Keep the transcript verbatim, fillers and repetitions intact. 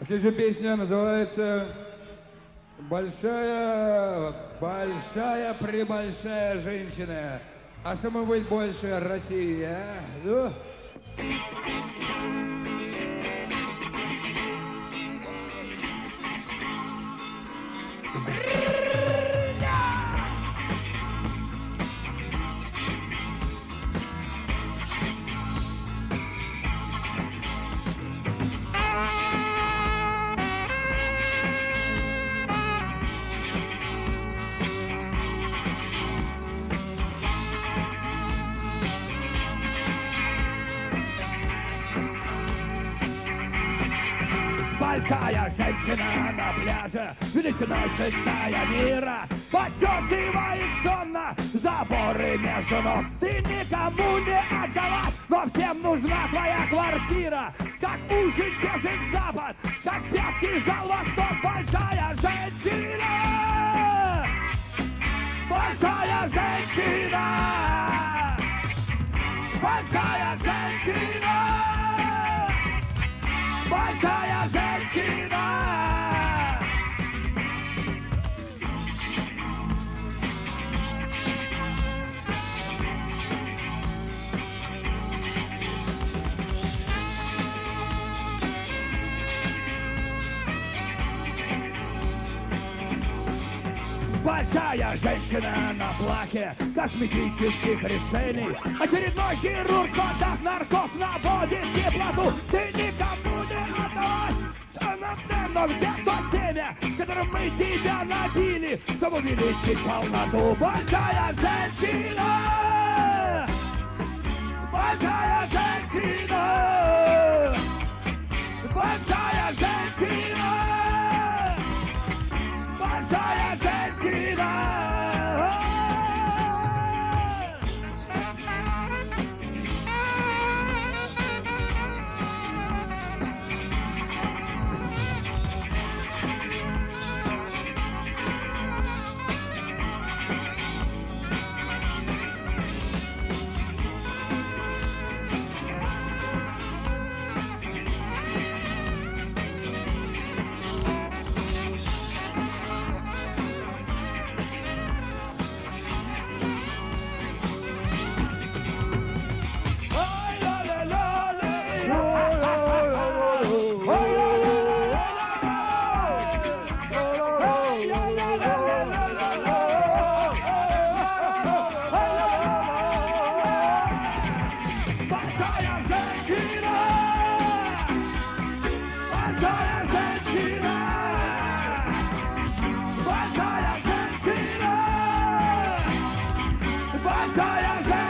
Следующая песня называется «Большая, большая, пребольшая женщина». А что может быть больше России, а? Ну? Большая женщина на пляже, величиной шестая мира, почесывает сонно заборы между ног. Ты никому не отдала, но всем нужна твоя квартира. Как уши чешет запад, как пятки жал восток. Большая женщина, большая женщина, большая женщина. Большая женщина! Большая женщина на плахе косметических решений. Очередной хирург в контах наркоз наводит теплоту. Ты никому не отдавай, но где то семя, которым мы тебя набили, чтобы увеличить полноту. Большая женщина! Большая женщина! Большая женщина! Большая женщина! Большая женщина!